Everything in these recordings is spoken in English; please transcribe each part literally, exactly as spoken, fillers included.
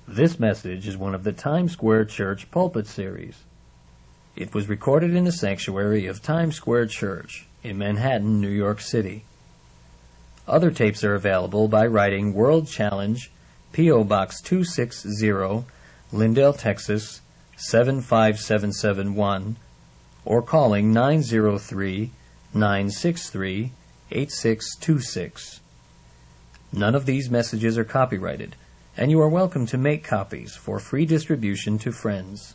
This message is one of the Times Square Church Pulpit Series. It was recorded in the sanctuary of Times Square Church in Manhattan, New York City. Other tapes are available by writing World Challenge, P O Box two sixty, Lindale, Texas seven five seven seven one, or calling nine zero three, nine six three, eight six two six. None of these messages are copyrighted, and you are welcome to make copies for free distribution to friends.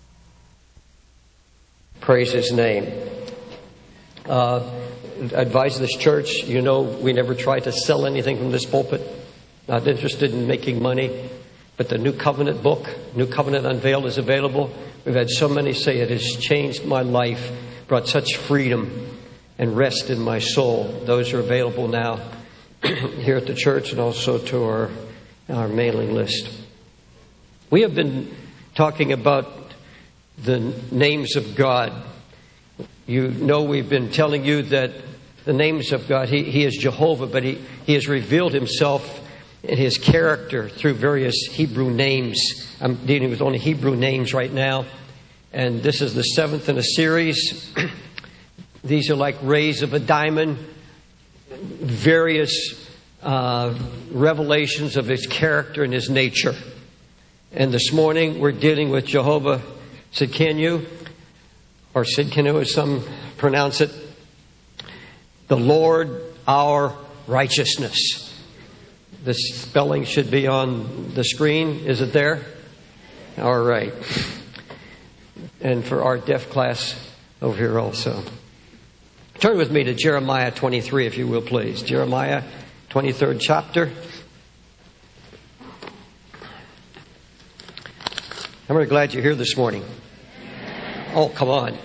Praise His name. Uh, advise this church, you know, we never try to sell anything from this pulpit. Not interested in making money. But the New Covenant book, New Covenant Unveiled, is available. We've had so many say it has changed my life, brought such freedom and rest in my soul. Those are available now here at the church and also to our our mailing list. We have been talking about the names of God. You know, we've been telling you that the names of God, He, he is Jehovah, but he, he has revealed Himself and His character through various Hebrew names. I'm dealing with only Hebrew names right now. And this is the seventh in a series. These are like rays of a diamond. Various uh, revelations of His character and His nature. And this morning we're dealing with Jehovah Sidkenu, or Sidkenu as some pronounce it. The Lord our righteousness. The spelling should be on the screen. Is it there? All right. And for our deaf class over here also. Turn with me to Jeremiah twenty-three, if you will, please. Jeremiah, twenty-third chapter. I'm really glad you're here this morning. Oh, come on.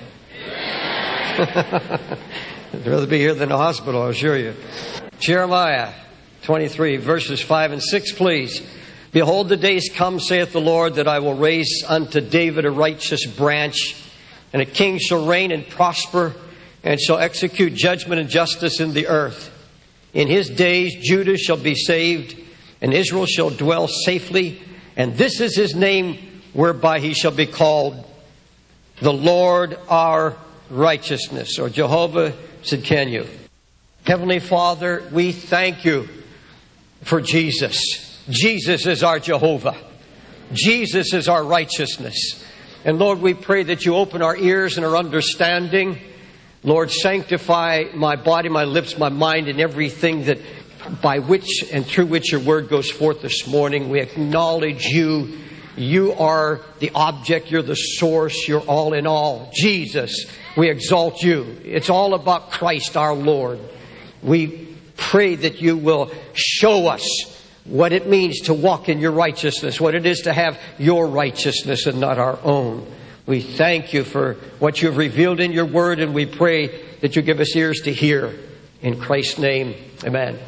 I'd rather be here than a hospital, I assure you. Jeremiah twenty-three, verses five and six, please. Behold, the days come, saith the Lord, that I will raise unto David a righteous branch, and a king shall reign and prosper, and shall execute judgment and justice in the earth. In his days Judah shall be saved, and Israel shall dwell safely, and this is his name whereby he shall be called, the Lord our righteousness, or Jehovah Sidkenu. Heavenly Father, we thank You for Jesus. Jesus is our Jehovah. Jesus is our righteousness. And Lord, we pray that You open our ears and our understanding. Lord, sanctify my body, my lips, my mind, and everything that by which and through which Your word goes forth this morning. We acknowledge You. You are the object. You're the source. You're all in all. Jesus, we exalt You. It's all about Christ our Lord. We pray that You will show us what it means to walk in Your righteousness, what it is to have Your righteousness and not our own. We thank You for what You've revealed in Your word, and we pray that You give us ears to hear. In Christ's name, amen.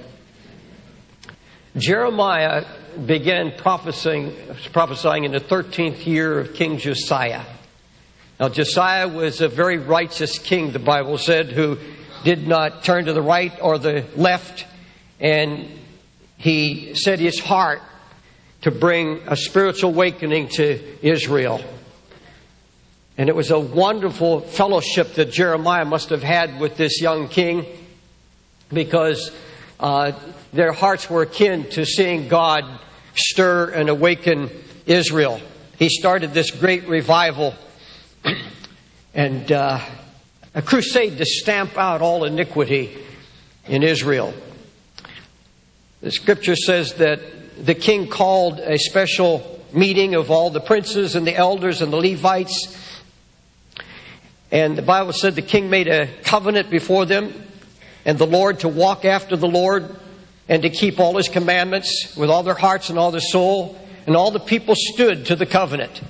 Jeremiah began prophesying, prophesying in the thirteenth year of King Josiah. Now, Josiah was a very righteous king, the Bible said, who did not turn to the right or the left, and he set his heart to bring a spiritual awakening to Israel. And it was a wonderful fellowship that Jeremiah must have had with this young king, because uh, their hearts were akin to seeing God stir and awaken Israel. He started this great revival and uh, a crusade to stamp out all iniquity in Israel. The scripture says that the king called a special meeting of all the princes and the elders and the Levites. And the Bible said the king made a covenant before them and the Lord to walk after the Lord and to keep all His commandments with all their hearts and all their soul. And all the people stood to the covenant.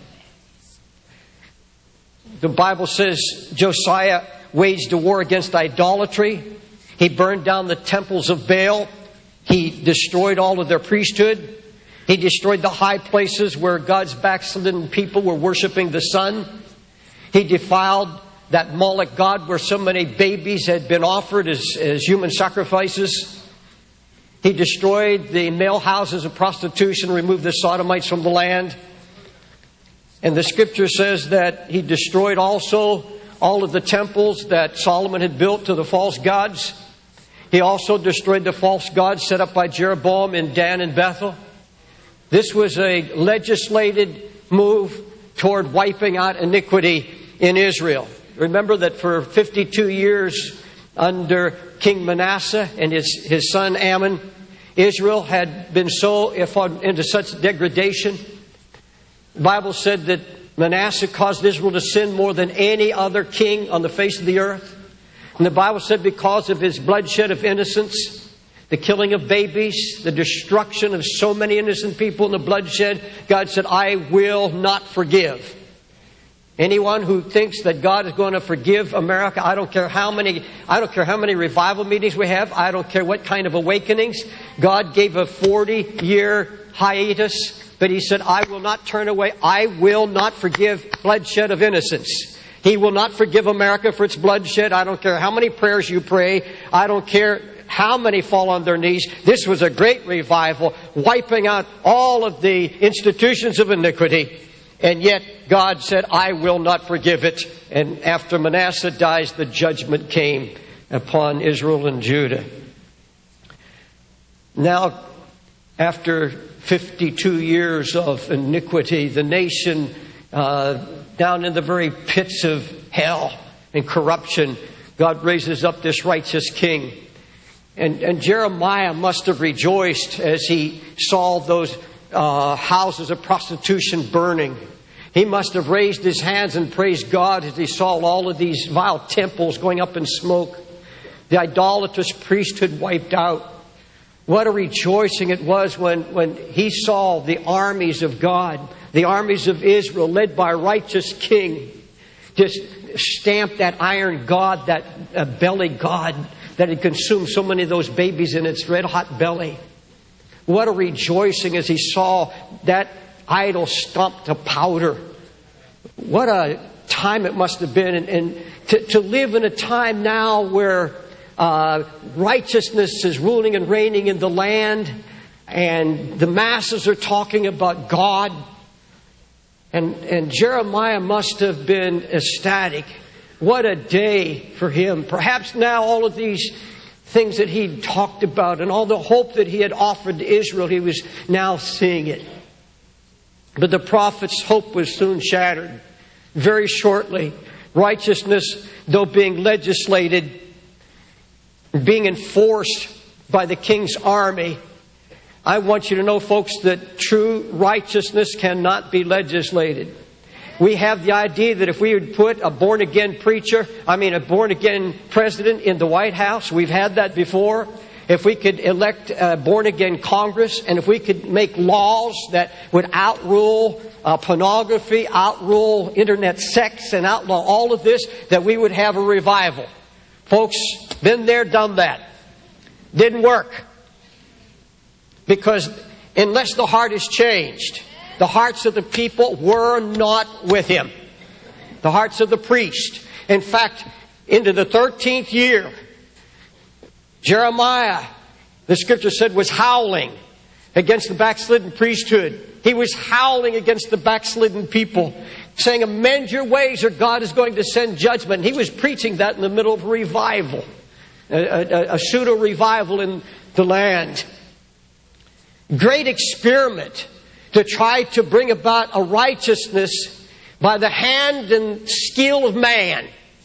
The Bible says Josiah waged a war against idolatry. He burned down the temples of Baal. He destroyed all of their priesthood. He destroyed the high places where God's backslidden people were worshiping the sun. He defiled that Moloch god where so many babies had been offered as, as human sacrifices. He destroyed the male houses of prostitution, removed the sodomites from the land. And the scripture says that he destroyed also all of the temples that Solomon had built to the false gods. He also destroyed the false gods set up by Jeroboam in Dan and Bethel. This was a legislated move toward wiping out iniquity in Israel. Remember that for fifty-two years under King Manasseh and his, his son Ammon, Israel had been so into such degradation. The Bible said that Manasseh caused Israel to sin more than any other king on the face of the earth. And the Bible said because of his bloodshed of innocents, the killing of babies, the destruction of so many innocent people in the bloodshed, God said, I will not forgive. Anyone who thinks that God is going to forgive America, I don't care how many, I don't care how many revival meetings we have, I don't care what kind of awakenings. God gave a forty-year hiatus, but He said, I will not turn away. I will not forgive bloodshed of innocence. He will not forgive America for its bloodshed. I don't care how many prayers you pray. I don't care how many fall on their knees. This was a great revival, wiping out all of the institutions of iniquity. And yet God said, I will not forgive it. And after Manasseh dies, the judgment came upon Israel and Judah. Now, after fifty-two years of iniquity, the nation uh, down in the very pits of hell and corruption, God raises up this righteous king. And, and Jeremiah must have rejoiced as he saw those uh, houses of prostitution burning. He must have raised his hands and praised God as he saw all of these vile temples going up in smoke. The idolatrous priesthood wiped out. What a rejoicing it was when, when he saw the armies of God, the armies of Israel led by a righteous king, just stamp that iron God, that uh, belly God that had consumed so many of those babies in its red hot belly. What a rejoicing as he saw that idol stomped to powder. What a time it must have been. And, and to, to live in a time now where uh, righteousness is ruling and reigning in the land, and the masses are talking about God. And, and Jeremiah must have been ecstatic. What a day for him. Perhaps now all of these things that he'd talked about and all the hope that he had offered to Israel, he was now seeing it. But the prophet's hope was soon shattered. Very shortly, righteousness, though being legislated, being enforced by the king's army, I want you to know, folks, that true righteousness cannot be legislated. We have the idea that if we would put a born-again preacher, I mean a born-again president in the White House, we've had that before. If we could elect a born-again Congress, and if we could make laws that would outrule uh, pornography, outrule internet sex, and outlaw all of this, that we would have a revival. Folks, been there, done that. Didn't work. Because unless the heart is changed, the hearts of the people were not with him. The hearts of the priest. In fact, into the thirteenth year, Jeremiah, the scripture said, was howling against the backslidden priesthood. He was howling against the backslidden people, saying, amend your ways or God is going to send judgment. And he was preaching that in the middle of a revival, a, a, a pseudo-revival in the land. Great experiment to try to bring about a righteousness by the hand and skill of man.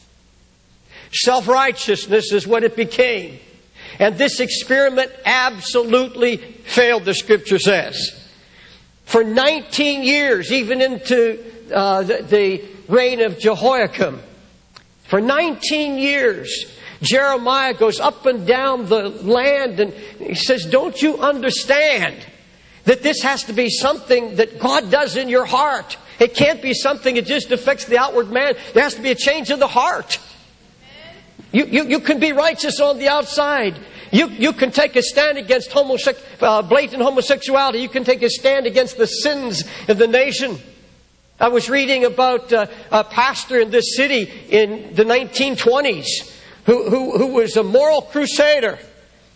Self-righteousness is what it became. And this experiment absolutely failed, the scripture says. For nineteen years, even into uh, the, the reign of Jehoiakim, for nineteen years, Jeremiah goes up and down the land and he says, don't you understand that this has to be something that God does in your heart? It can't be something that just affects the outward man. There has to be a change of the heart. You, you, you can be righteous on the outside. You, you can take a stand against homosexu- uh, blatant homosexuality. You can take a stand against the sins of the nation. I was reading about uh, a pastor in this city in the nineteen twenties who, who, who was a moral crusader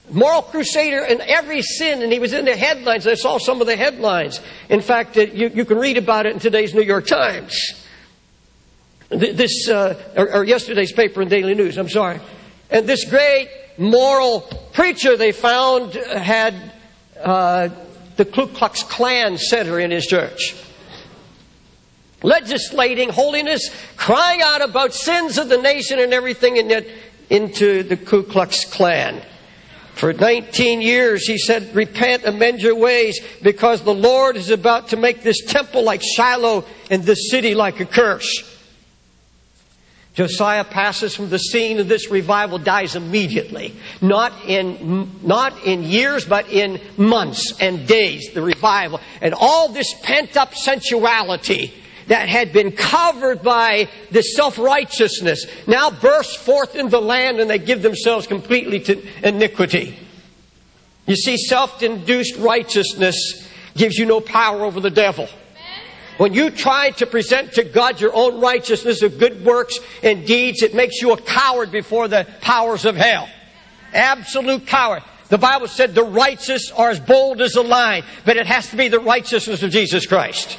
moral crusader in every sin, and he was in the headlines. I saw some of the headlines. In fact, you, you can read about it in today's New York Times. This, uh, or, or yesterday's paper in Daily News, I'm sorry. And this great moral preacher they found had uh, the Ku Klux Klan center in his church. Legislating holiness, crying out about sins of the nation and everything, and yet into the Ku Klux Klan. For nineteen years, he said, repent, amend your ways, because the Lord is about to make this temple like Shiloh and this city like a curse. Josiah passes from the scene of this revival, dies immediately. Not in, not in years, but in months and days, the revival. And all this pent-up sensuality that had been covered by the self-righteousness now bursts forth in the land, and they give themselves completely to iniquity. You see, self-induced righteousness gives you no power over the devil. When you try to present to God your own righteousness of good works and deeds, it makes you a coward before the powers of hell. Absolute coward. The Bible said the righteous are as bold as a lion, but it has to be the righteousness of Jesus Christ.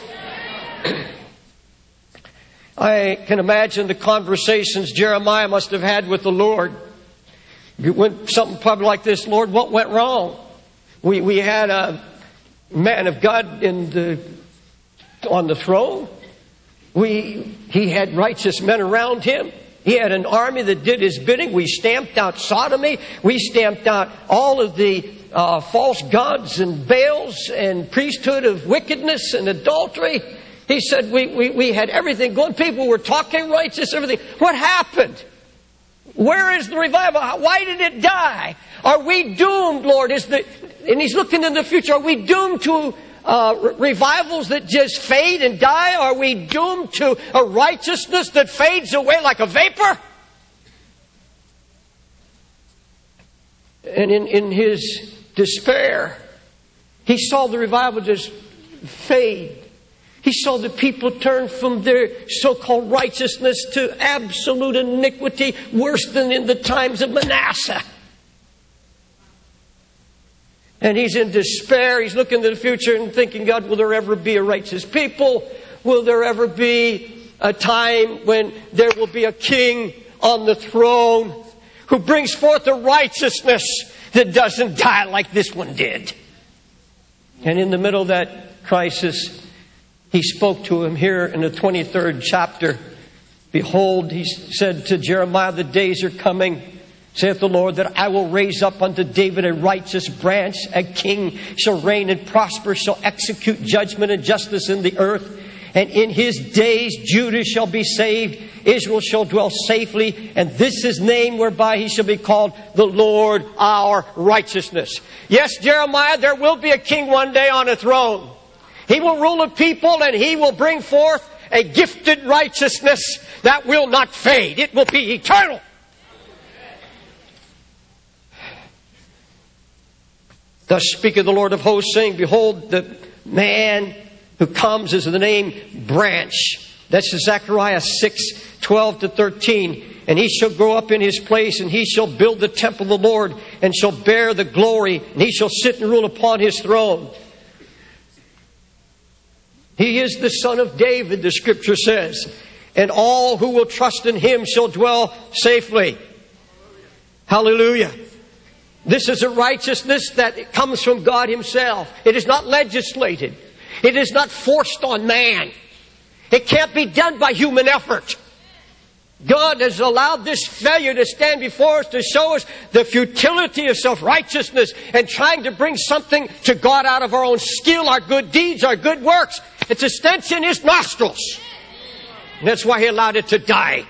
I can imagine the conversations Jeremiah must have had with the Lord. It went something probably like this: Lord, what went wrong? We we had a man of God in the on the throne. We he had righteous men around him. He had an army that did his bidding. We stamped out sodomy. We stamped out all of the uh, false gods and Baals and priesthood of wickedness and adultery. He said we, we, we had everything going. People were talking righteous, everything. What happened? Where is the revival? Why did it die? Are we doomed, Lord? Is the, and he's looking in the future. Are we doomed to uh, revivals that just fade and die? Are we doomed to a righteousness that fades away like a vapor? And in, in his despair, he saw the revival just fade. He saw the people turn from their so-called righteousness to absolute iniquity, worse than in the times of Manasseh. And he's in despair. He's looking to the future and thinking, God, will there ever be a righteous people? Will there ever be a time when there will be a king on the throne who brings forth a righteousness that doesn't die like this one did? And in the middle of that crisis, he spoke to him here in the twenty-third chapter. Behold, he said to Jeremiah, the days are coming, saith the Lord, that I will raise up unto David a righteous branch. A king shall reign and prosper, shall execute judgment and justice in the earth. And in his days Judah shall be saved, Israel shall dwell safely, and this is name whereby he shall be called the Lord our righteousness. Yes, Jeremiah, there will be a king one day on a throne. He will rule a people, and he will bring forth a gifted righteousness that will not fade. It will be eternal. Thus speaketh the Lord of hosts, saying, behold, the man who comes is the name Branch. That's Zechariah six, twelve to thirteen. And he shall grow up in his place, and he shall build the temple of the Lord, and shall bear the glory, and he shall sit and rule upon his throne. He is the son of David, the scripture says. And all who will trust in him shall dwell safely. Hallelujah. This is a righteousness that comes from God himself. It is not legislated. It is not forced on man. It can't be done by human effort. God has allowed this failure to stand before us to show us the futility of self-righteousness and trying to bring something to God out of our own skill, our good deeds, our good works. It's a stench in his nostrils. And that's why he allowed it to die.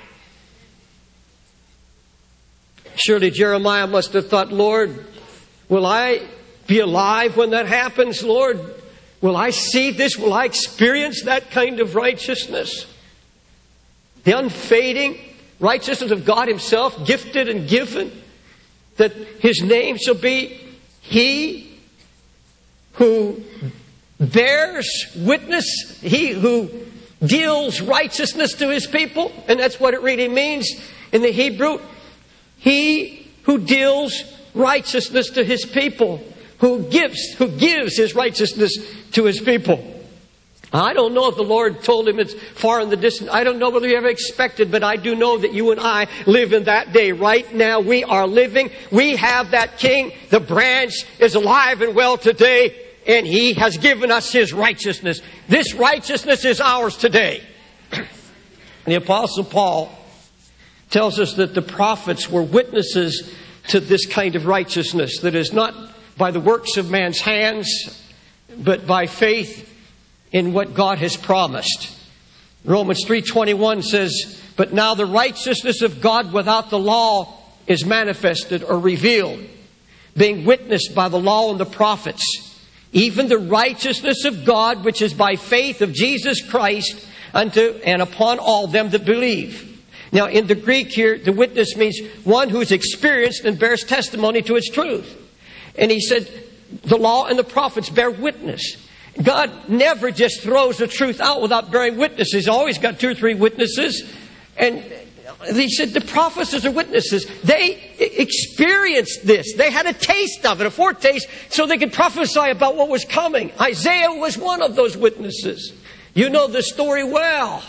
Surely Jeremiah must have thought, Lord, will I be alive when that happens, Lord? Will I see this? Will I experience that kind of righteousness? The unfading righteousness of God himself, gifted and given, that his name shall be He who bears witness, He who deals righteousness to his people. And that's what it really means in the Hebrew. He who deals righteousness to His people, who gives, who gives His righteousness to His people. I don't know if the Lord told him it's far in the distance. I don't know whether he ever expected, but I do know that you and I live in that day. Right now we are living. We have that King. The branch is alive and well today, and He has given us His righteousness. This righteousness is ours today. The Apostle Paul tells us that the prophets were witnesses to this kind of righteousness that is not by the works of man's hands, but by faith in what God has promised. Romans three twenty-one says, "But now the righteousness of God without the law is manifested," or revealed, "being witnessed by the law and the prophets, even the righteousness of God which is by faith of Jesus Christ unto and upon all them that believe." Now in the Greek here, the witness means one who's experienced and bears testimony to its truth. And he said, the law and the prophets bear witness. God never just throws the truth out without bearing witnesses. He's always got two or three witnesses. And he said the prophets are witnesses. They experienced this. They had a taste of it, a foretaste, so they could prophesy about what was coming. Isaiah was one of those witnesses. You know the story well.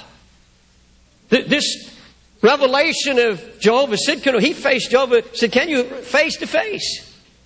This revelation of Jehovah Sidkenu, he faced Jehovah Sidkenu face to face.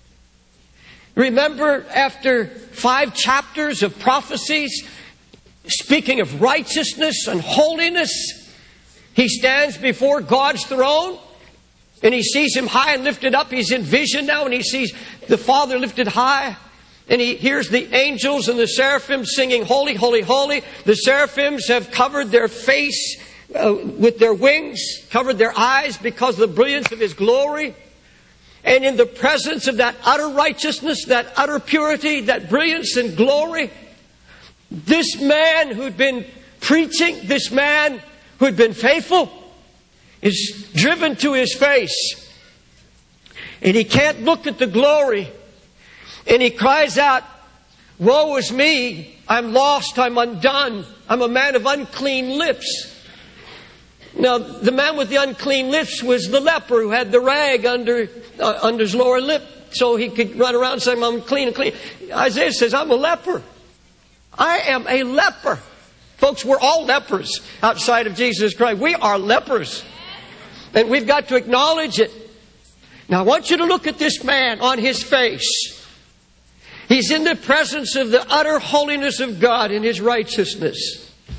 Remember, after five chapters of prophecies, speaking of righteousness and holiness, he stands before God's throne and he sees Him high and lifted up. He's in vision now and he sees the Father lifted high. And he hears the angels and the seraphim singing, "Holy, holy, holy." The seraphims have covered their face uh, with their wings, covered their eyes because of the brilliance of His glory. And in the presence of that utter righteousness, that utter purity, that brilliance and glory, this man who'd been preaching, this man who'd been faithful, is driven to his face. And he can't look at the glory. And he cries out, "Woe is me! I'm lost, I'm undone. I'm a man of unclean lips." Now, the man with the unclean lips was the leper who had the rag under, uh, under his lower lip so he could run around saying, "I'm clean and clean." Isaiah says, "I'm a leper. I am a leper." Folks, we're all lepers outside of Jesus Christ. We are lepers. And we've got to acknowledge it. Now, I want you to look at this man on his face. He's in the presence of the utter holiness of God in His righteousness.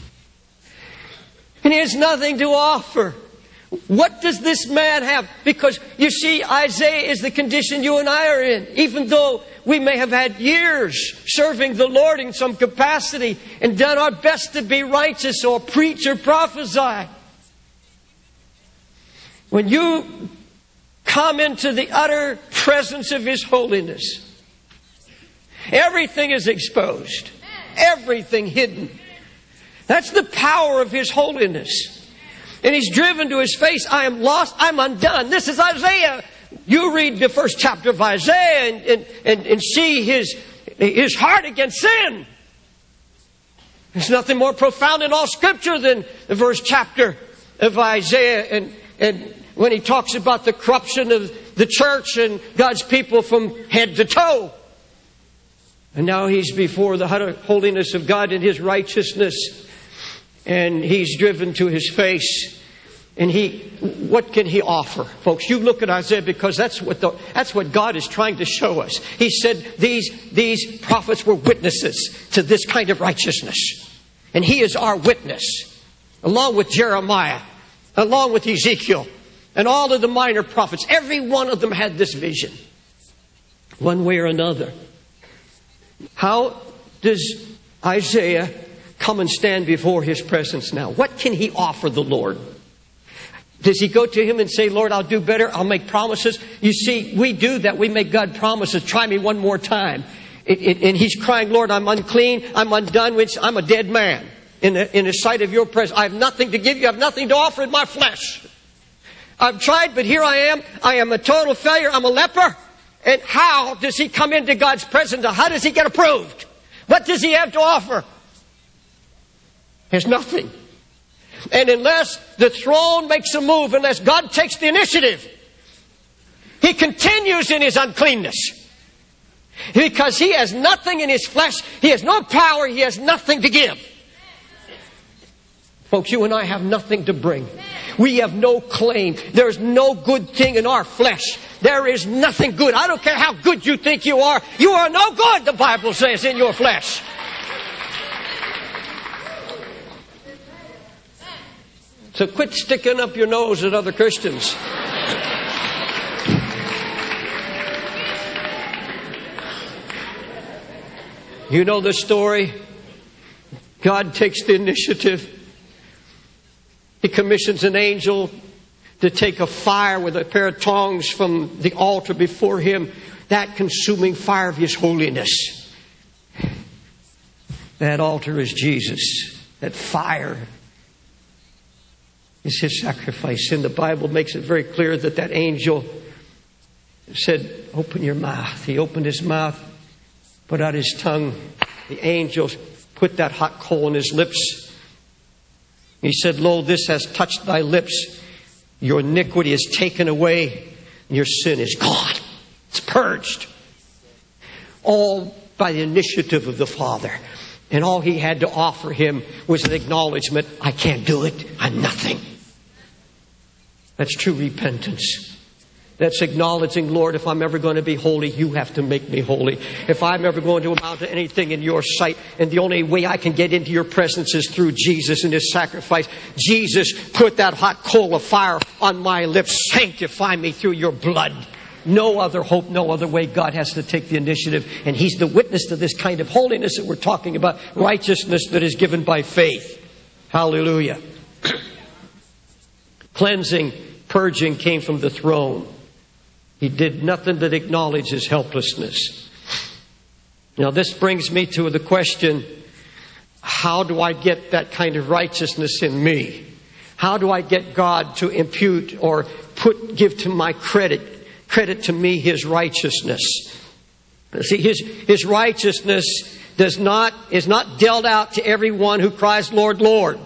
And he has nothing to offer. What does this man have? Because, you see, Isaiah is the condition you and I are in. Even though we may have had years serving the Lord in some capacity and done our best to be righteous or preach or prophesy. When you come into the utter presence of His holiness, everything is exposed. Everything hidden. That's the power of His holiness. And he's driven to his face. "I am lost. I'm undone." This is Isaiah. You read the first chapter of Isaiah and, and, and, and see his, his heart against sin. There's nothing more profound in all Scripture than the first chapter of Isaiah. And, and when he talks about the corruption of the church and God's people from head to toe. And now he's before the holiness of God and His righteousness. And he's driven to his face. And he, what can he offer? Folks, you look at Isaiah because that's what the, that's what God is trying to show us. He said these, these prophets were witnesses to this kind of righteousness. And He is our witness. Along with Jeremiah, along with Ezekiel, and all of the minor prophets. Every one of them had this vision. One way or another. How does Isaiah come and stand before His presence now? What can he offer the Lord? Does he go to Him and say, "Lord, I'll do better. I'll make promises"? You see, we do that. We make God promises. "Try me one more time." It, it, and he's crying, "Lord, I'm unclean. I'm undone. I'm a dead man in the, in the sight of Your presence. I have nothing to give You. I have nothing to offer in my flesh. I've tried, but here I am. I am a total failure. I'm a leper." And how does he come into God's presence? How does he get approved? What does he have to offer? There's nothing. And unless the throne makes a move, unless God takes the initiative, He continues in his uncleanness. Because he has nothing in his flesh. He has no power. He has nothing to give. Folks, you and I have nothing to bring. We have no claim. There's no good thing in our flesh. There is nothing good. I don't care how good you think you are. You are no good, the Bible says, in your flesh. So quit sticking up your nose at other Christians. You know the story. God takes the initiative. He commissions an angel to take a fire with a pair of tongs from the altar before him, that consuming fire of his holiness. That altar is Jesus. That fire is his sacrifice. And the Bible makes it very clear that that angel said, open your mouth. He opened his mouth, put out his tongue. The angel put that hot coal in his lips. He said, lo, this has touched thy lips. Your iniquity is taken away. And your sin is gone. It's purged. All by the initiative of the Father. And all he had to offer him was an acknowledgement, I can't do it. I'm nothing. That's true repentance. That's acknowledging, Lord, if I'm ever going to be holy, you have to make me holy. If I'm ever going to amount to anything in your sight, and the only way I can get into your presence is through Jesus and his sacrifice. Jesus, put that hot coal of fire on my lips. Sanctify me through your blood. No other hope, no other way. God has to take the initiative. And he's the witness to this kind of holiness that we're talking about. Righteousness that is given by faith. Hallelujah. Cleansing, purging came from the throne. He did nothing but acknowledge his helplessness. Now this brings me to the question, how do I get that kind of righteousness in me? How do I get God to impute or put, give to my credit, credit to me his righteousness? See, his, his righteousness does not, is not dealt out to everyone who cries, Lord, Lord.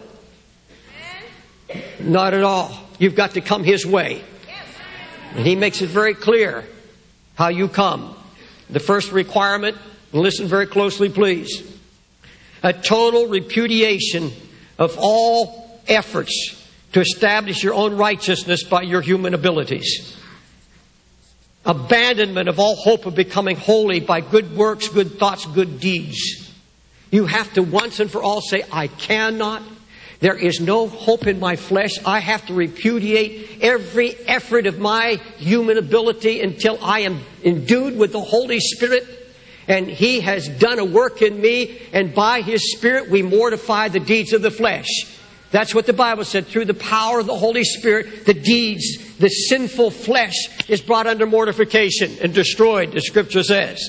Not at all. You've got to come his way. And he makes it very clear how you come. The first requirement, listen very closely please, a total repudiation of all efforts to establish your own righteousness by your human abilities. Abandonment of all hope of becoming holy by good works, good thoughts, good deeds. You have to once and for all say, I cannot. There is no hope in my flesh. I have to repudiate every effort of my human ability until I am endued with the Holy Spirit. And he has done a work in me. And by his Spirit we mortify the deeds of the flesh. That's what the Bible said. Through the power of the Holy Spirit, the deeds, the sinful flesh is brought under mortification and destroyed, the Scripture says.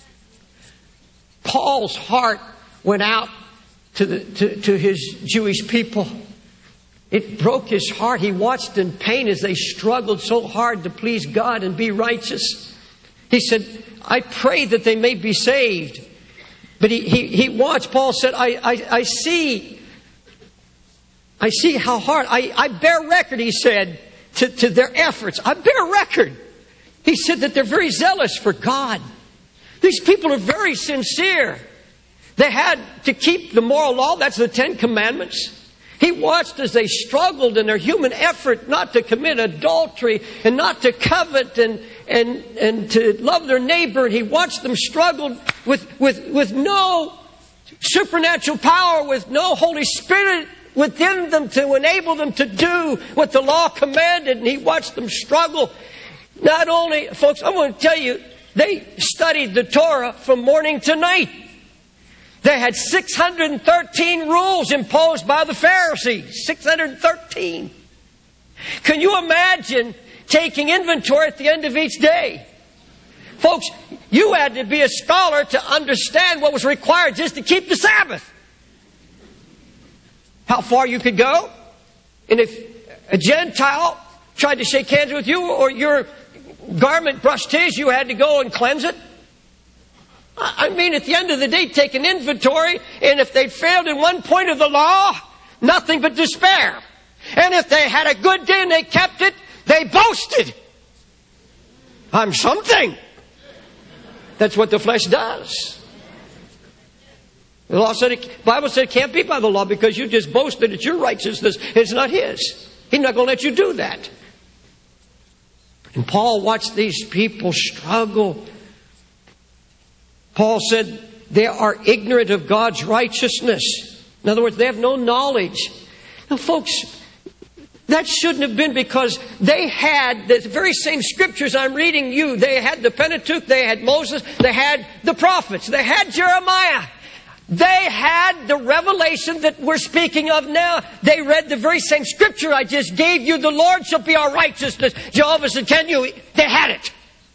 Paul's heart went out To, the, to, to his Jewish people. It broke his heart. He watched in pain as they struggled so hard to please God and be righteous. He said, I pray that they may be saved. But he, he, he watched, Paul said, I, I, I see, I see how hard, I, I bear record, he said, to, to their efforts. I bear record. He said that they're very zealous for God. These people are very sincere. They had to keep the moral law. That's the Ten Commandments. He watched as they struggled in their human effort not to commit adultery and not to covet and, and, and to love their neighbor. And he watched them struggle with, with, with no supernatural power, with no Holy Spirit within them to enable them to do what the law commanded. And he watched them struggle. Not only, folks, I want to tell you, they studied the Torah from morning to night. They had six hundred thirteen rules imposed by the Pharisees. six hundred thirteen. Can you imagine taking inventory at the end of each day? Folks, you had to be a scholar to understand what was required just to keep the Sabbath. How far you could go. And if a Gentile tried to shake hands with you or your garment brushed his, you had to go and cleanse it. I mean, at the end of the day, take an inventory, and if they failed in one point of the law, nothing but despair. And if they had a good day and they kept it, they boasted. I'm something. That's what the flesh does. The law said, it, Bible said it can't be by the law because you just boasted it's your righteousness. It's not His. He's not going to let you do that. And Paul watched these people struggle. Paul said they are ignorant of God's righteousness. In other words, they have no knowledge. Now, folks, that shouldn't have been because they had the very same scriptures I'm reading you. They had the Pentateuch, they had Moses, they had the prophets, they had Jeremiah. They had the revelation that we're speaking of now. They read the very same scripture I just gave you. The Lord shall be our righteousness. Jehovah said, can you? They had it.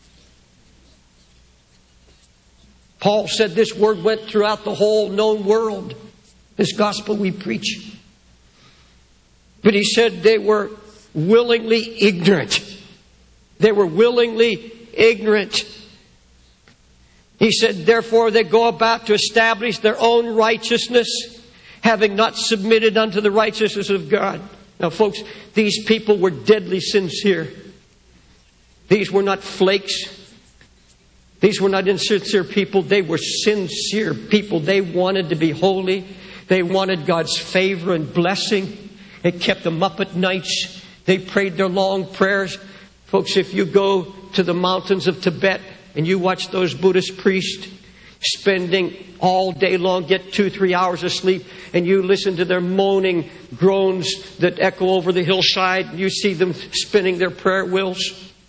Paul said this word went throughout the whole known world. This gospel we preach. But he said they were willingly ignorant. They were willingly ignorant. He said, therefore they go about to establish their own righteousness, having not submitted unto the righteousness of God. Now, folks, these people were deadly sincere. These were not flakes. These were not insincere people. They were sincere people. They wanted to be holy. They wanted God's favor and blessing. It kept them up at nights. They prayed their long prayers. Folks, if you go to the mountains of Tibet and you watch those Buddhist priests spending all day long, get two, three hours of sleep, and you listen to their moaning groans that echo over the hillside, you see them spinning their prayer wheels.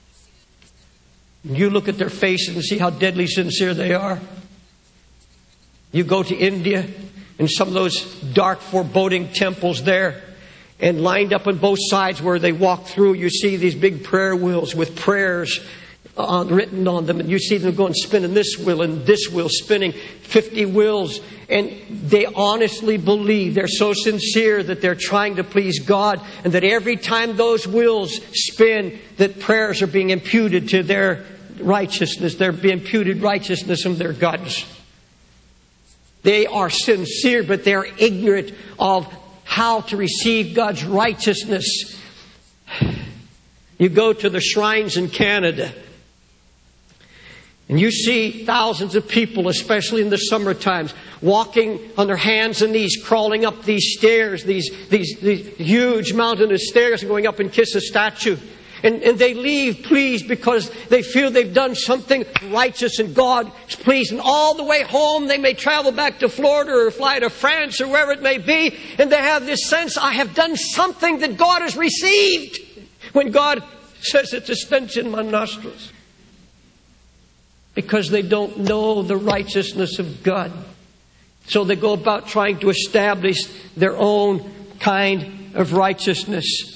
You look at their faces and see how deadly sincere they are. You go to India and some of those dark, foreboding temples there, and lined up on both sides where they walk through, you see these big prayer wheels with prayers on, written on them. And you see them going spinning this wheel and this wheel, spinning fifty wheels. And they honestly believe, they're so sincere that they're trying to please God. And that every time those wheels spin, that prayers are being imputed to their righteousness. They're being imputed righteousness from their gods. They are sincere, but they're ignorant of how to receive God's righteousness. You go to the shrines in Canada and you see thousands of people, especially in the summer times, walking on their hands and knees, crawling up these stairs, these, these, these huge mountain of stairs, and going up and kiss a statue. And, and they leave pleased because they feel they've done something righteous and God is pleased. And all the way home, they may travel back to Florida or fly to France or wherever it may be. And they have this sense, I have done something that God has received. When God says it's a stench in my nostrils. Because they don't know the righteousness of God. So they go about trying to establish their own kind of righteousness.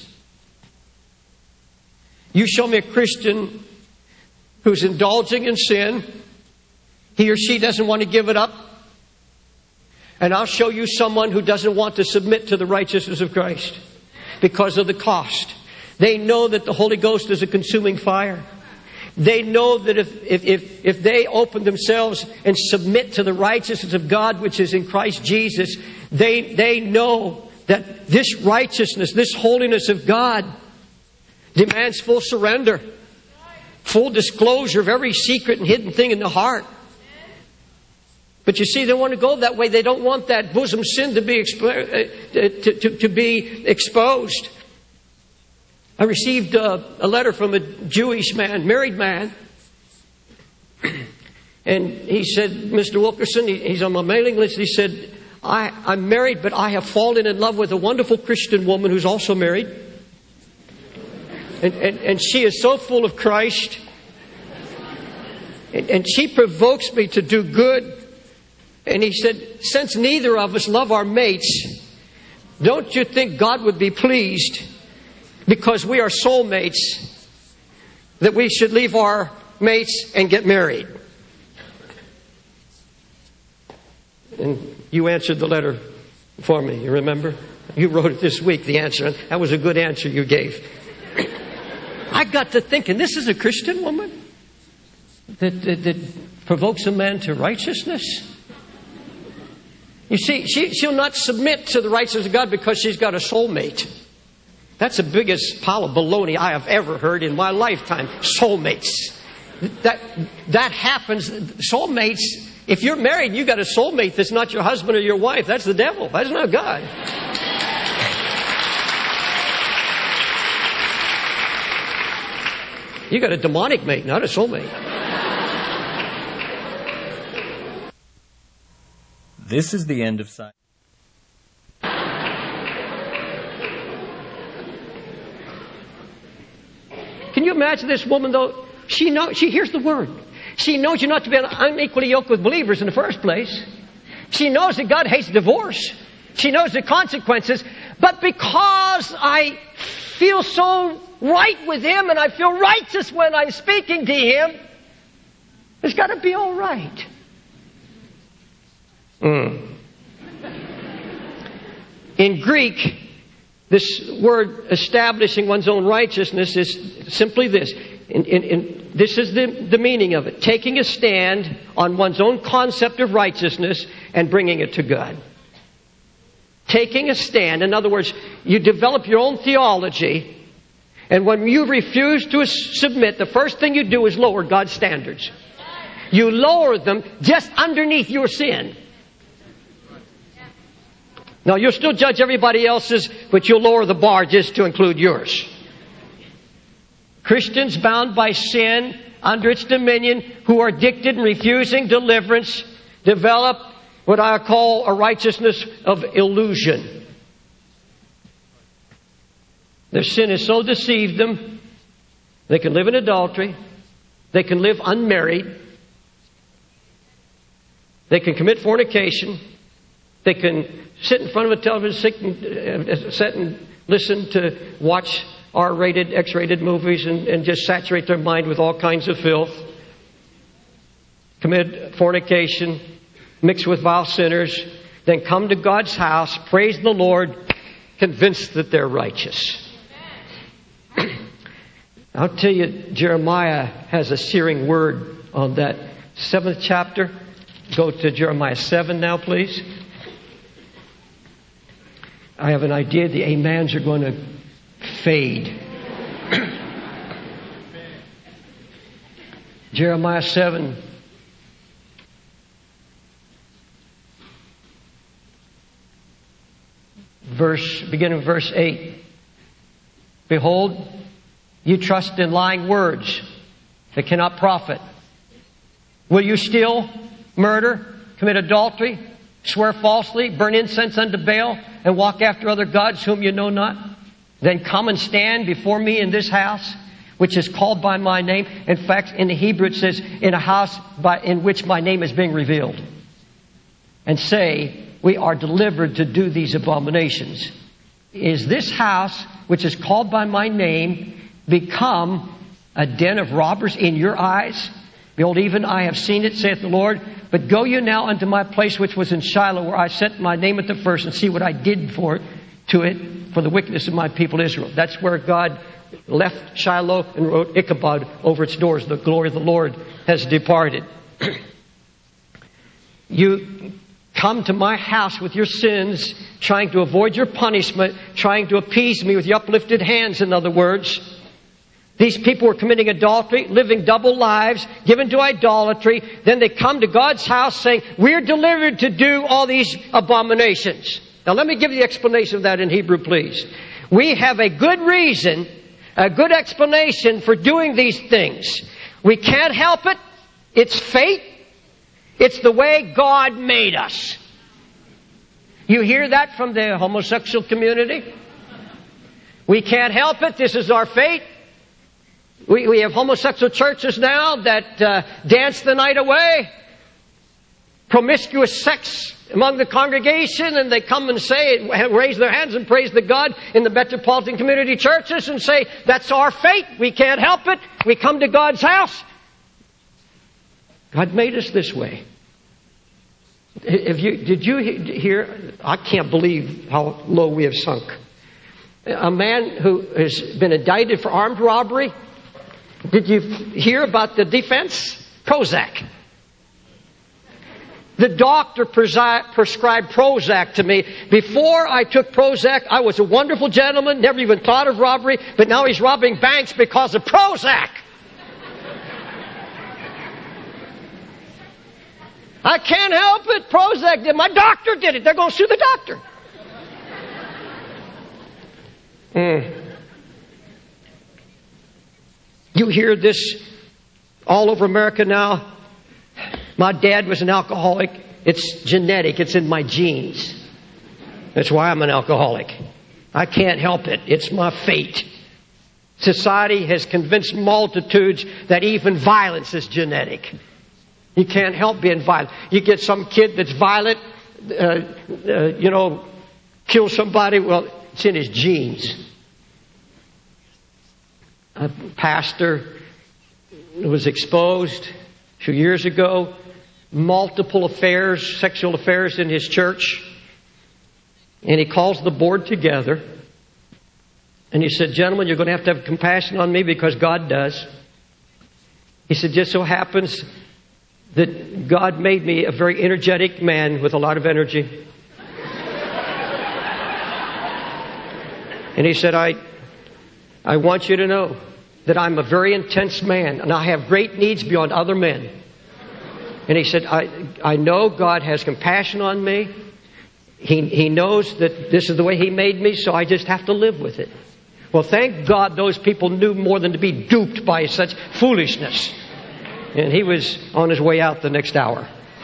You show me a Christian who's indulging in sin. He or she doesn't want to give it up. And I'll show you someone who doesn't want to submit to the righteousness of Christ because of the cost. They know that the Holy Ghost is a consuming fire. They know that if, if, if, if they open themselves and submit to the righteousness of God, which is in Christ Jesus, they, they know that this righteousness, this holiness of God demands full surrender, full disclosure of every secret and hidden thing in the heart. But you see, they want to go that way. They don't want that bosom sin to be expo- to, to, to be exposed. I received a, a letter from a Jewish man, married man. And he said, Mister Wilkerson, he, he's on my mailing list. He said, I, I'm married, but I have fallen in love with a wonderful Christian woman who's also married. And, and, and she is so full of Christ. And, and she provokes me to do good. And he said, since neither of us love our mates, don't you think God would be pleased, because we are soulmates, that we should leave our mates and get married? And you answered the letter for me, you remember? You wrote it this week, the answer. That was a good answer you gave. I got to thinking, this is a Christian woman that, that, that provokes a man to righteousness. You see, she, she'll not submit to the righteousness of God because she's got a soulmate. That's the biggest pile of baloney I have ever heard in my lifetime. Soulmates. that that happens. Soulmates, if you're married and you got a soulmate that's not your husband or your wife, that's the devil. That's not God. You got a demonic mate, not a soulmate. This is the end of science. Can you imagine this woman, though? She knows, she hears the word. She knows you're not to be unequally yoked with believers in the first place. She knows that God hates divorce. She knows the consequences. But because I feel so right with Him and I feel righteous when I'm speaking to Him, it's got to be all right. Mm. In Greek, this word establishing one's own righteousness is simply this. In, in, in, this is the, the meaning of it. Taking a stand on one's own concept of righteousness and bringing it to God. Taking a stand. In other words, you develop your own theology, and when you refuse to submit, the first thing you do is lower God's standards. You lower them just underneath your sin. Now, you'll still judge everybody else's, but you'll lower the bar just to include yours. Christians bound by sin, under its dominion, who are addicted and refusing deliverance, develop what I call a righteousness of illusion. Their sin has so deceived them, they can live in adultery, they can live unmarried, they can commit fornication, they can sit in front of a television, sit and, sit and listen to, watch R-rated, X-rated movies and, and just saturate their mind with all kinds of filth. Commit fornication, mix with vile sinners, then come to God's house, praise the Lord, convinced that they're righteous. I'll tell you, Jeremiah has a searing word on that seventh chapter. Go to Jeremiah seven now, please. I have an idea the amens are going to fade. Jeremiah seven. Verse, beginning of verse eight. Behold, you trust in lying words that cannot profit. Will you steal, murder, commit adultery, swear falsely, burn incense unto Baal, and walk after other gods whom you know not? Then come and stand before me in this house, which is called by my name. In fact, in the Hebrew it says, in a house by, in which my name is being revealed. And say, we are delivered to do these abominations. Is this house, which is called by my name, become a den of robbers in your eyes? Behold, even I have seen it, saith the Lord. But go you now unto my place which was in Shiloh, where I set my name at the first, and see what I did for it, to it, for the wickedness of my people Israel. That's where God left Shiloh and wrote Ichabod over its doors. The glory of the Lord has departed. You come to my house with your sins, trying to avoid your punishment, trying to appease me with your uplifted hands, in other words. These people were committing adultery, living double lives, given to idolatry. Then they come to God's house saying, we're delivered to do all these abominations. Now let me give you the explanation of that in Hebrew, please. We have a good reason, a good explanation for doing these things. We can't help it. It's fate. It's the way God made us. You hear that from the homosexual community? We can't help it. This is our fate. We, we have homosexual churches now that uh, dance the night away. Promiscuous sex among the congregation, and they come and say, raise their hands and praise the God in the metropolitan community churches and say, that's our fate. We can't help it. We come to God's house. God made us this way. If you, did you hear? I can't believe how low we have sunk. A man who has been indicted for armed robbery. Did you hear about the defense? Prozac. The doctor presi- prescribed Prozac to me. Before I took Prozac, I was a wonderful gentleman, never even thought of robbery, but now he's robbing banks because of Prozac. I can't help it. Prozac did. My doctor did it. They're going to sue the doctor. Mm. You hear this all over America now. My dad was an alcoholic. It's genetic. It's in my genes. That's why I'm an alcoholic. I can't help it. It's my fate. Society has convinced multitudes that even violence is genetic. You can't help being violent. You get some kid that's violent, uh, uh, you know, kill somebody. Well, it's in his genes. A pastor was exposed a few years ago. Multiple affairs, sexual affairs in his church. And he calls the board together. And he said, gentlemen, you're going to have to have compassion on me because God does. He said, just so happens that God made me a very energetic man with a lot of energy. And he said, I, I want you to know that I'm a very intense man and I have great needs beyond other men. And he said, I, I know God has compassion on me. He, he knows that this is the way He made me, so I just have to live with it. Well, thank God those people knew more than to be duped by such foolishness. And he was on his way out the next hour.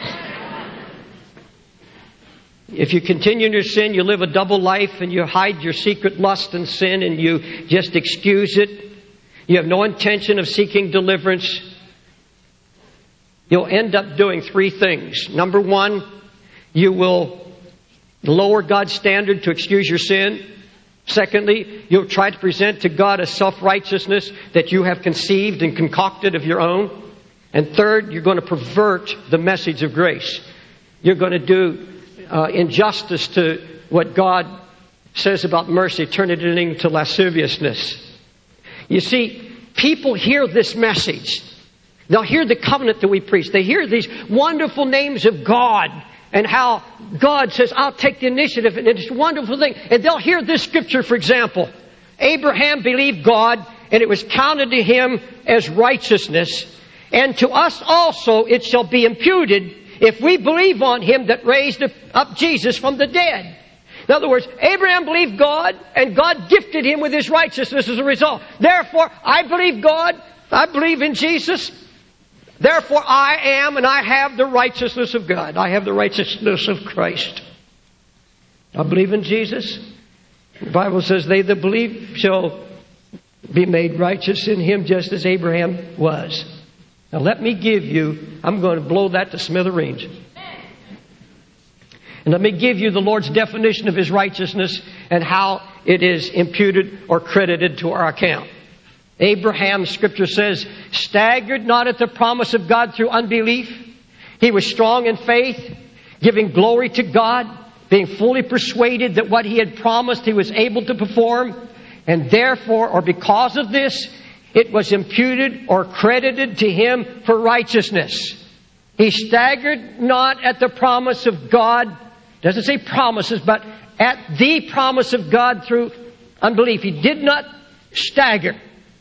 If you continue in your sin, you live a double life and you hide your secret lust and sin and you just excuse it. You have no intention of seeking deliverance. You'll end up doing three things. Number one, you will lower God's standard to excuse your sin. Secondly, you'll try to present to God a self-righteousness that you have conceived and concocted of your own. And third, you're going to pervert the message of grace. You're going to do uh, injustice to what God says about mercy, turn it into lasciviousness. You see, people hear this message. They'll hear the covenant that we preach. They hear these wonderful names of God and how God says, I'll take the initiative, and it's a wonderful thing. And they'll hear this scripture, for example. Abraham believed God, and it was counted to him as righteousness. And to us also it shall be imputed if we believe on Him that raised up Jesus from the dead. In other words, Abraham believed God, and God gifted him with His righteousness as a result. Therefore, I believe God, I believe in Jesus. Therefore, I am and I have the righteousness of God. I have the righteousness of Christ. I believe in Jesus. The Bible says, they that believe shall be made righteous in Him just as Abraham was. Now let me give you, I'm going to blow that to smithereens. And let me give you the Lord's definition of His righteousness and how it is imputed or credited to our account. Abraham, Scripture says, staggered not at the promise of God through unbelief. He was strong in faith, giving glory to God, being fully persuaded that what he had promised He was able to perform. And therefore, or because of this, it was imputed or credited to him for righteousness. He staggered not at the promise of God. Doesn't say promises, but at the promise of God through unbelief. He did not stagger.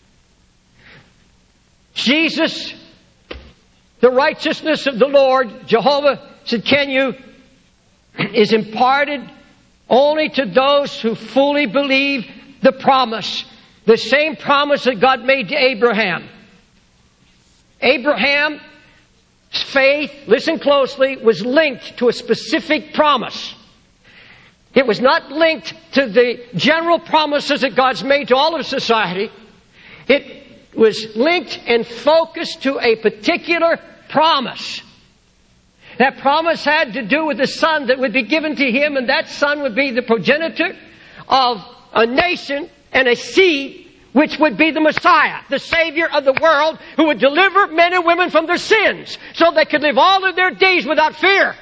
Jesus, the righteousness of the Lord, Jehovah said, can you, is imparted only to those who fully believe the promise. The same promise that God made to Abraham. Abraham's faith, listen closely, was linked to a specific promise. It was not linked to the general promises that God's made to all of society. It was linked and focused to a particular promise. That promise had to do with the son that would be given to him, and that son would be the progenitor of a nation and a seed which would be the Messiah, the Savior of the world, who would deliver men and women from their sins so they could live all of their days without fear.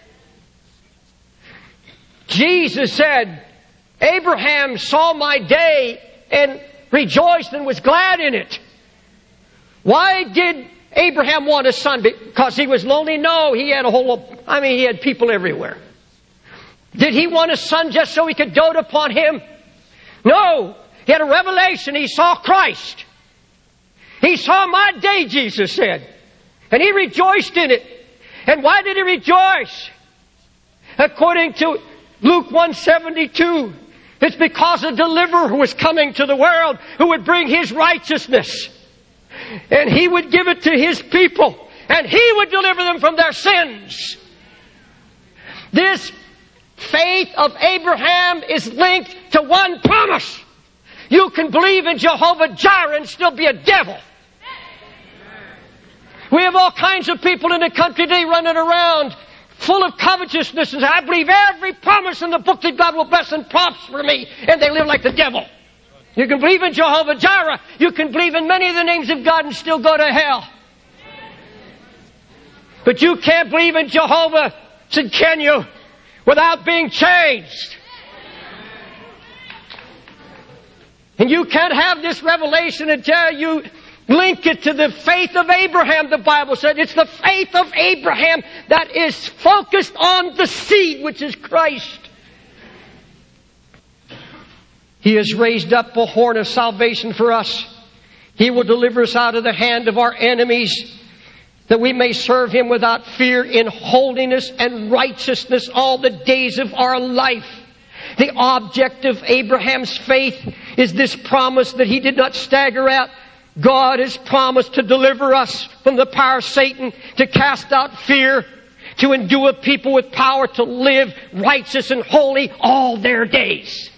Jesus said, Abraham saw my day and rejoiced and was glad in it. Why did Abraham want a son? Because he was lonely? No, he had a whole, I mean, he had people everywhere. Did he want a son just so he could dote upon him? No. He had a revelation. He saw Christ. He saw my day, Jesus said. And he rejoiced in it. And why did he rejoice? According to Luke one seventy-two, it's because a deliverer was coming to the world who would bring his righteousness. And he would give it to his people. And he would deliver them from their sins. This faith of Abraham is linked to one promise. You can believe in Jehovah Jireh and still be a devil. We have all kinds of people in the country today running around full of covetousness and say, I believe every promise in the book that God will bless and prosper me, and they live like the devil. You can believe in Jehovah Jireh. You can believe in many of the names of God and still go to hell. But you can't believe in Jehovah, can you, without being changed. And you can't have this revelation until you link it to the faith of Abraham, the Bible said. It's the faith of Abraham that is focused on the seed, which is Christ. He has raised up a horn of salvation for us. He will deliver us out of the hand of our enemies, that we may serve Him without fear in holiness and righteousness all the days of our life. The object of Abraham's faith is this promise that he did not stagger at. God has promised to deliver us from the power of Satan, to cast out fear, to endue people with power to live righteous and holy all their days.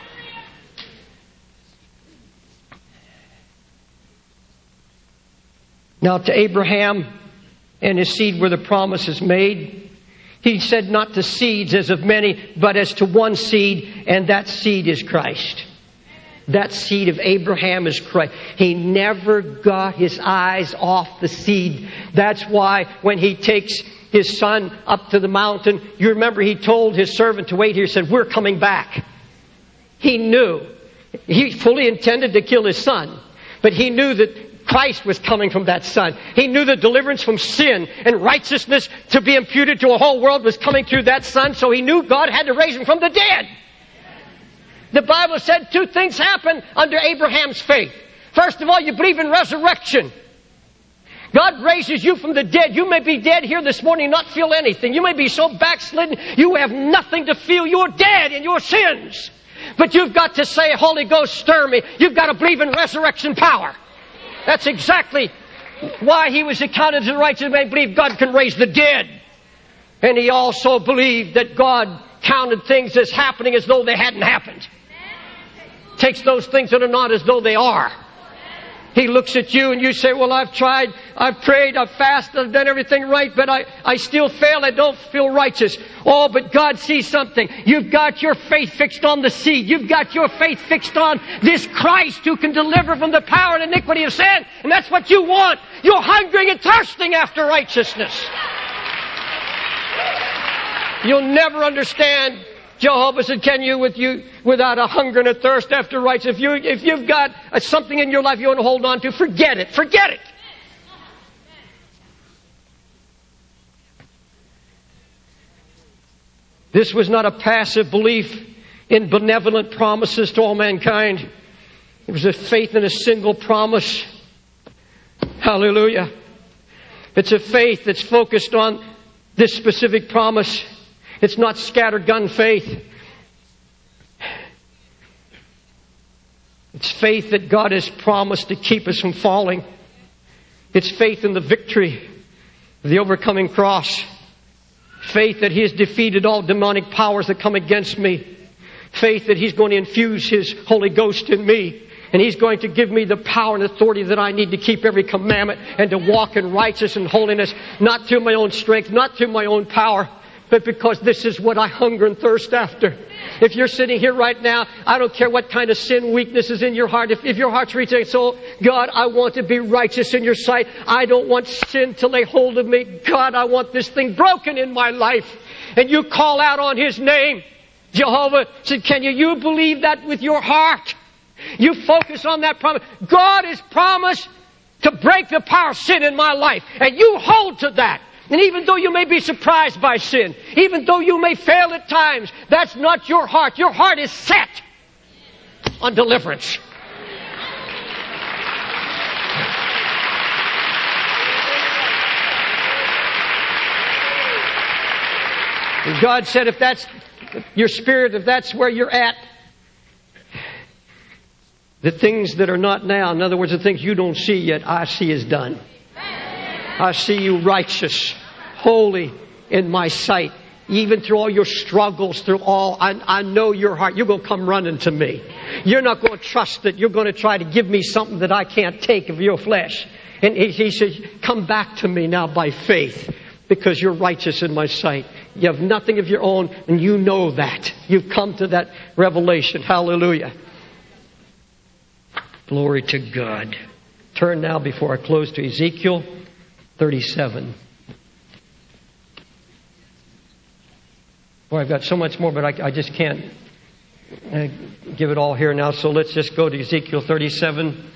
Now to Abraham and his seed were the promises made. He said not to seeds as of many, but as to one seed, and that seed is Christ. That seed of Abraham is Christ. He never got his eyes off the seed. That's why when he takes his son up to the mountain, you remember he told his servant to wait here. He said, we're coming back. He knew. He fully intended to kill his son. But he knew that Christ was coming from that son. He knew that deliverance from sin and righteousness to be imputed to a whole world was coming through that son. So he knew God had to raise him from the dead. The Bible said two things happened under Abraham's faith. First of all, you believe in resurrection. God raises you from the dead. You may be dead here this morning and not feel anything. You may be so backslidden you have nothing to feel. You're dead in your sins. But you've got to say, Holy Ghost, stir me. You've got to believe in resurrection power. That's exactly why he was accounted as a righteous man. He believed God can raise the dead. And he also believed that God counted things as happening as though they hadn't happened. Takes those things that are not as though they are. He looks at you and you say, well, I've tried, I've prayed, I've fasted, I've done everything right, but I, I still fail, I don't feel righteous. Oh, but God sees something. You've got your faith fixed on the seed. You've got your faith fixed on this Christ who can deliver from the power and iniquity of sin. And that's what you want. You're hungering and thirsting after righteousness. You'll never understand Jehovah said, can you, with you, without a hunger and a thirst after righteousness, if you, if you've got something in your life you want to hold on to, forget it. Forget it. This was not a passive belief in benevolent promises to all mankind. It was a faith in a single promise. Hallelujah. It's a faith that's focused on this specific promise. It's not scattergun faith. It's faith that God has promised to keep us from falling. It's faith in the victory of the overcoming cross. Faith that He has defeated all demonic powers that come against me. Faith that He's going to infuse His Holy Ghost in me. And He's going to give me the power and authority that I need to keep every commandment and to walk in righteousness and holiness, not through my own strength, not through my own power, but because this is what I hunger and thirst after. If you're sitting here right now, I don't care what kind of sin weakness is in your heart. If, if your heart's reaching, so God, I want to be righteous in your sight. I don't want sin to lay hold of me. God, I want this thing broken in my life. And you call out on His name. Jehovah said, can you, you believe that with your heart? You focus on that promise. God has promised to break the power of sin in my life. And you hold to that. And even though you may be surprised by sin, even though you may fail at times, that's not your heart. Your heart is set on deliverance. And God said, if that's your spirit, if that's where you're at, the things that are not now, in other words, the things you don't see yet, I see is done. I see you righteous, holy in my sight. Even through all your struggles, through all, I, I know your heart. You're going to come running to me. You're not going to trust that you're going to try to give me something that I can't take of your flesh. And he, he says, come back to me now by faith, because you're righteous in my sight. You have nothing of your own, and you know that. You've come to that revelation. Hallelujah. Glory to God. Turn now, before I close, to Ezekiel thirty-seven. Boy, I've got so much more, but I, I just can't uh, give it all here now. So let's just go to Ezekiel thirty-seven.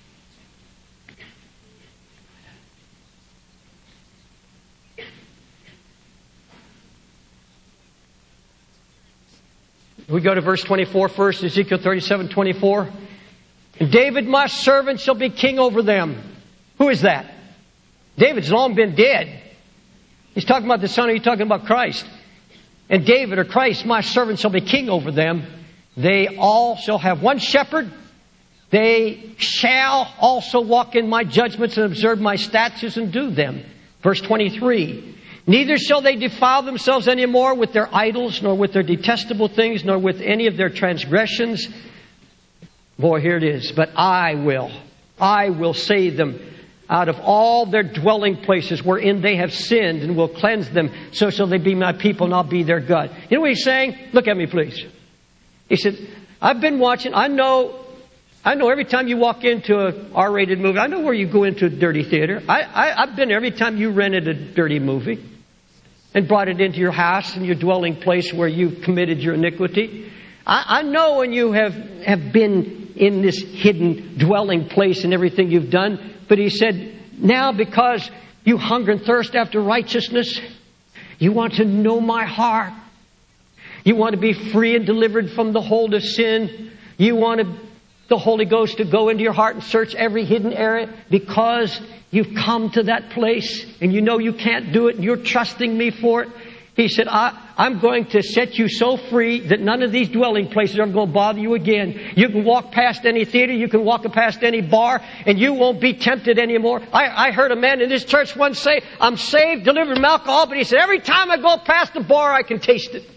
We go to verse twenty-four first, Ezekiel thirty-seven, twenty-four. David, my servant, shall be king over them. Who is that? David's long been dead. He's talking about the Son, or he's talking about Christ. And David, or Christ, my servant, shall be king over them. They all shall have one shepherd. They shall also walk in my judgments and observe my statutes and do them. Verse twenty-three. Neither shall they defile themselves any more with their idols, nor with their detestable things, nor with any of their transgressions. Boy, here it is. But I will. I will save them out of all their dwelling places wherein they have sinned, and will cleanse them. So shall they be my people, and I'll be their God. You know what he's saying? Look at me, please. He said, I've been watching. I know, I know every time you walk into a R-rated movie, I know where you go into a dirty theater. I, I, I've been every time you rented a dirty movie and brought it into your house and your dwelling place where you committed your iniquity. I, I know when you have, have been in this hidden dwelling place and everything you've done. But he said, now because you hunger and thirst after righteousness, you want to know my heart. You want to be free and delivered from the hold of sin. You want to, the Holy Ghost to go into your heart and search every hidden area, because you've come to that place and you know you can't do it and you're trusting me for it. He said, I, I'm going to set you so free that none of these dwelling places are going to bother you again. You can walk past any theater, you can walk past any bar, and you won't be tempted anymore. I, I heard a man in this church once say, I'm saved, delivered from alcohol, but he said, every time I go past the bar, I can taste it.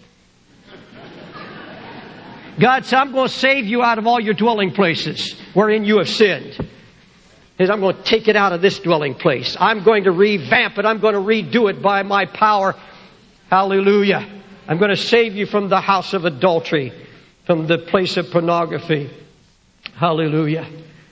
God said, I'm going to save you out of all your dwelling places wherein you have sinned. He said, I'm going to take it out of this dwelling place. I'm going to revamp it. I'm going to redo it by my power. Hallelujah. I'm going to save you from the house of adultery, from the place of pornography. Hallelujah.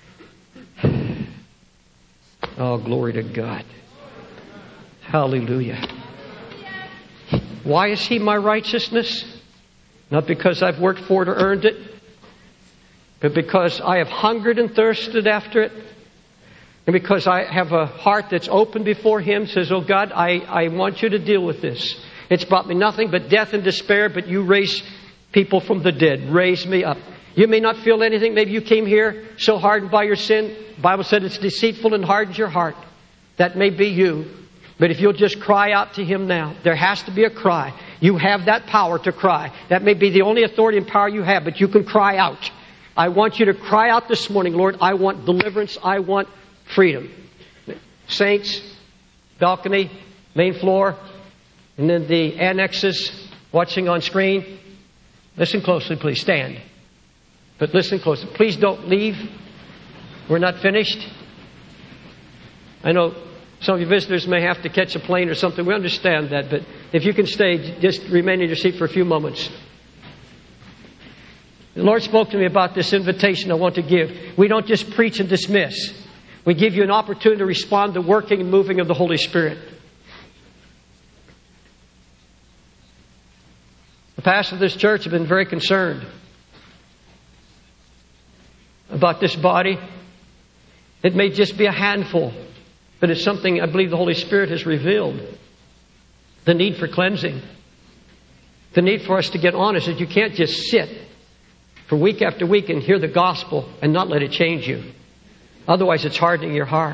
Oh, glory to God. Hallelujah. Why is He my righteousness? Not because I've worked for it or earned it, but because I have hungered and thirsted after it. And because I have a heart that's open before Him, says, oh God, I, I want you to deal with this. It's brought me nothing but death and despair, but you raise people from the dead. Raise me up. You may not feel anything. Maybe you came here so hardened by your sin. The Bible said it's deceitful and hardens your heart. That may be you. But if you'll just cry out to Him now, there has to be a cry. You have that power to cry. That may be the only authority and power you have, but you can cry out. I want you to cry out this morning, Lord, I want deliverance. I want freedom. Saints, balcony, main floor, and then the annexes watching on screen. Listen closely, please. Stand. But listen closely. Please don't leave. We're not finished. I know some of you visitors may have to catch a plane or something. We understand that. But if you can stay, just remain in your seat for a few moments. The Lord spoke to me about this invitation I want to give. We don't just preach and dismiss. We give you an opportunity to respond to the working and moving of the Holy Spirit. The pastor of this church has been very concerned about this body. It may just be a handful, but it's something I believe the Holy Spirit has revealed. The need for cleansing. The need for us to get honest, that you can't just sit for week after week and hear the gospel and not let it change you. Otherwise, it's hardening your heart.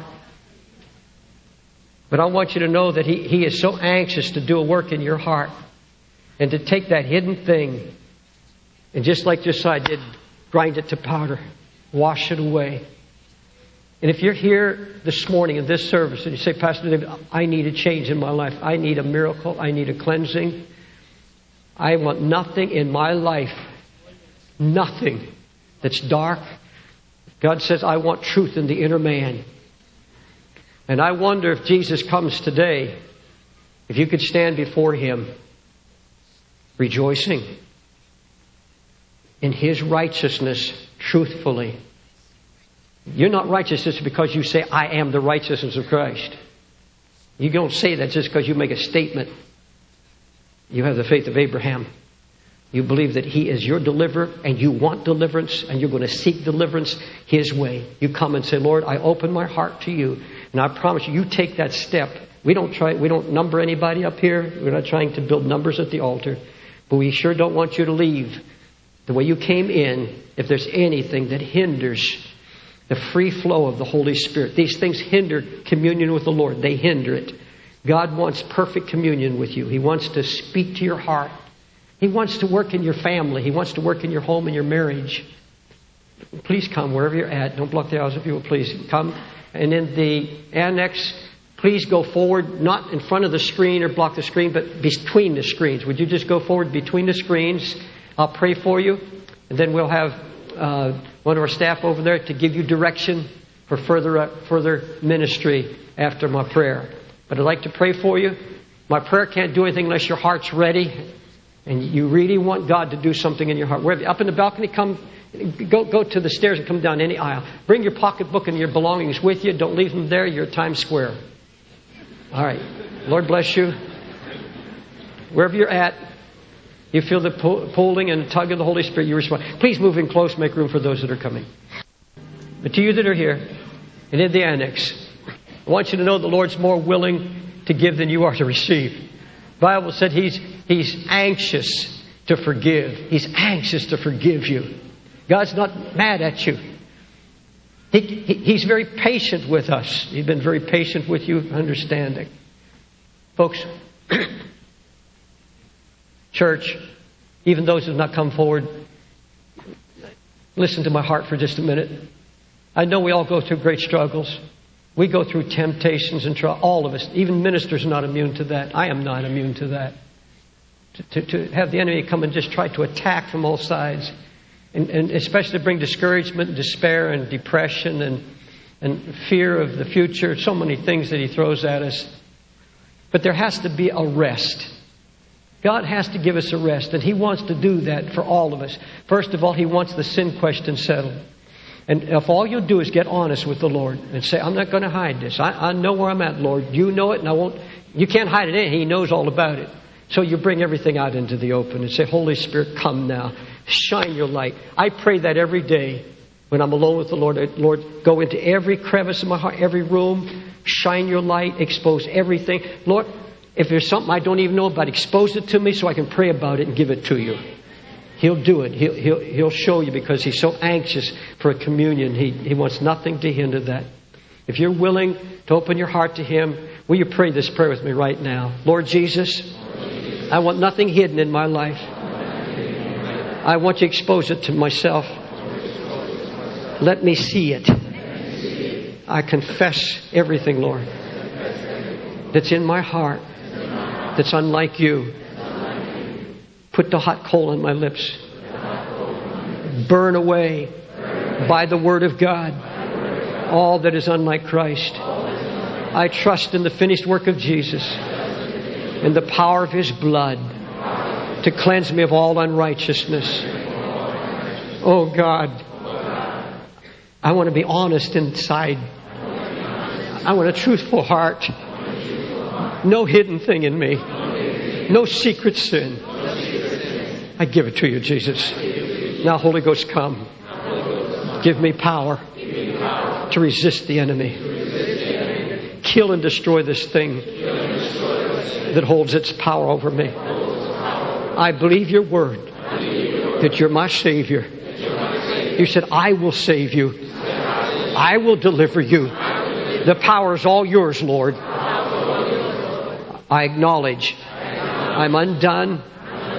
But I want you to know that he, he is so anxious to do a work in your heart. And to take that hidden thing and just like Josiah did, grind it to powder, wash it away. And if you're here this morning in this service and you say, Pastor David, I need a change in my life. I need a miracle. I need a cleansing. I want nothing in my life, nothing that's dark. God says, I want truth in the inner man. And I wonder if Jesus comes today, if you could stand before Him rejoicing in His righteousness truthfully. You're not righteous just because you say, I am the righteousness of Christ. You don't say that just because you make a statement. You have the faith of Abraham. You believe that He is your deliverer and you want deliverance and you're going to seek deliverance His way. You come and say, Lord, I open my heart to you. And I promise you, you take that step. We don't try, we don't number anybody up here. We're not trying to build numbers at the altar. But we sure don't want you to leave the way you came in if there's anything that hinders the free flow of the Holy Spirit. These things hinder communion with the Lord. They hinder it. God wants perfect communion with you. He wants to speak to your heart. He wants to work in your family. He wants to work in your home and your marriage. Please come wherever you're at. Don't block the aisles if you will. Please come. And in the annex, please go forward, not in front of the screen or block the screen, but between the screens. Would you just go forward between the screens? I'll pray for you. And then we'll have uh, one of our staff over there to give you direction for further uh, further ministry after my prayer. But I'd like to pray for you. My prayer can't do anything unless your heart's ready and you really want God to do something in your heart. Wherever, up in the balcony, come, go go to the stairs and come down any aisle. Bring your pocketbook and your belongings with you. Don't leave them there. You're at Times Square. All right. Lord bless you. Wherever you're at, you feel the pulling and tug of the Holy Spirit, you respond. Please move in close, make room for those that are coming. But to you that are here and in the annex, I want you to know the Lord's more willing to give than you are to receive. The Bible said He's He's anxious to forgive. He's anxious to forgive you. God's not mad at you. He, he, he's very patient with us. He's been very patient with you, understanding. Folks, church, even those who have not come forward, listen to my heart for just a minute. I know we all go through great struggles. We go through temptations and trials. All of us. Even ministers are not immune to that. I am not immune to that. To, to, to have the enemy come and just try to attack from all sides. And, and especially bring discouragement and despair and depression and, and fear of the future. So many things that he throws at us. But there has to be a rest. God has to give us a rest. And He wants to do that for all of us. First of all, He wants the sin question settled. And if all you'll do is get honest with the Lord and say, I'm not going to hide this. I, I know where I'm at, Lord. You know it and I won't. You can't hide it in. He knows all about it. So you bring everything out into the open and say, Holy Spirit, come now. Shine your light. I pray that every day when I'm alone with the Lord. Lord, go into every crevice of my heart, every room. Shine your light. Expose everything. Lord, if there's something I don't even know about, expose it to me so I can pray about it and give it to you. He'll do it. He'll, he'll, he'll show you because He's so anxious for a communion. He, he wants nothing to hinder that. If you're willing to open your heart to Him, will you pray this prayer with me right now? Lord Jesus, I want nothing hidden in my life. I want you to expose it to myself. Let me see it. I confess everything, Lord, that's in my heart, that's unlike you. Put the hot coal on my lips. Burn away by the Word of God all that is unlike Christ. I trust in the finished work of Jesus and the power of His blood to cleanse me of all unrighteousness. Oh God, I want to be honest inside. I want a truthful heart. No hidden thing in me. No secret sin. I give it to you, Jesus. Now, Holy Ghost, come. Give me power to resist the enemy. Kill and destroy this thing that holds its power over me. I believe your word that you're my Savior. You said, I will save you. I will deliver you. The power is all yours, Lord. I acknowledge I'm undone.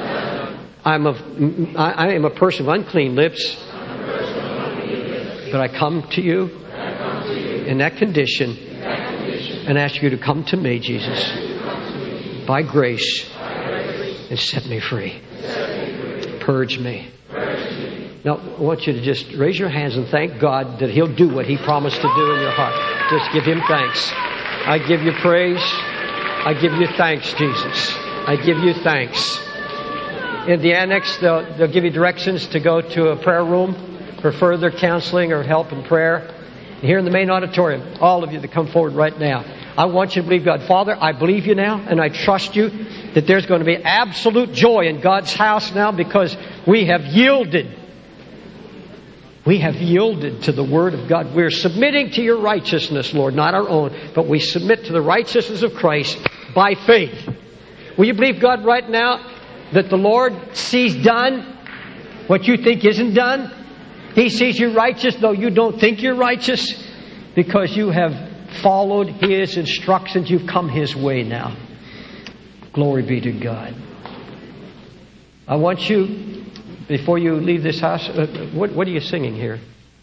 I'm a, I, I am a person of unclean lips, but I come to you in that condition and ask you to come to me, Jesus, by grace, and set me free. Purge me. Now, I want you to just raise your hands and thank God that He'll do what He promised to do in your heart. Just give Him thanks. I give you praise. I give you thanks, Jesus. I give you thanks. In the annex, they'll, they'll give you directions to go to a prayer room for further counseling or help in prayer. Here in the main auditorium, all of you that come forward right now, I want you to believe God. Father, I believe you now, and I trust you that there's going to be absolute joy in God's house now because we have yielded. We have yielded to the Word of God. We're submitting to your righteousness, Lord, not our own, but we submit to the righteousness of Christ by faith. Will you believe God right now that the Lord sees done what you think isn't done? He sees you righteous though you don't think you're righteous because you have followed His instructions. You've come His way now. Glory be to God. I want you, before you leave this house, uh, what, what are you singing here?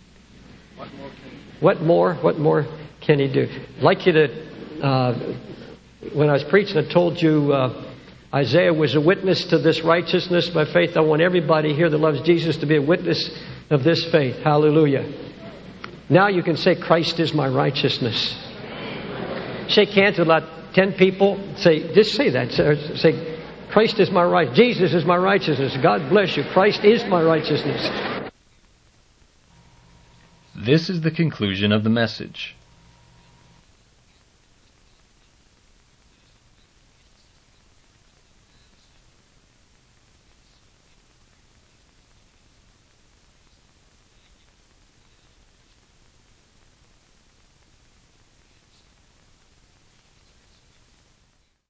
What more? What more can He do? I'd like you to, uh, when I was preaching, I told you uh, Isaiah was a witness to this righteousness by faith. I want everybody here that loves Jesus to be a witness of this faith. Hallelujah. Now you can say, Christ is my righteousness. Shake hands with about ten people. Say, just say that. Say, Christ is my right. Jesus is my righteousness. God bless you. Christ is my righteousness. This is the conclusion of the message.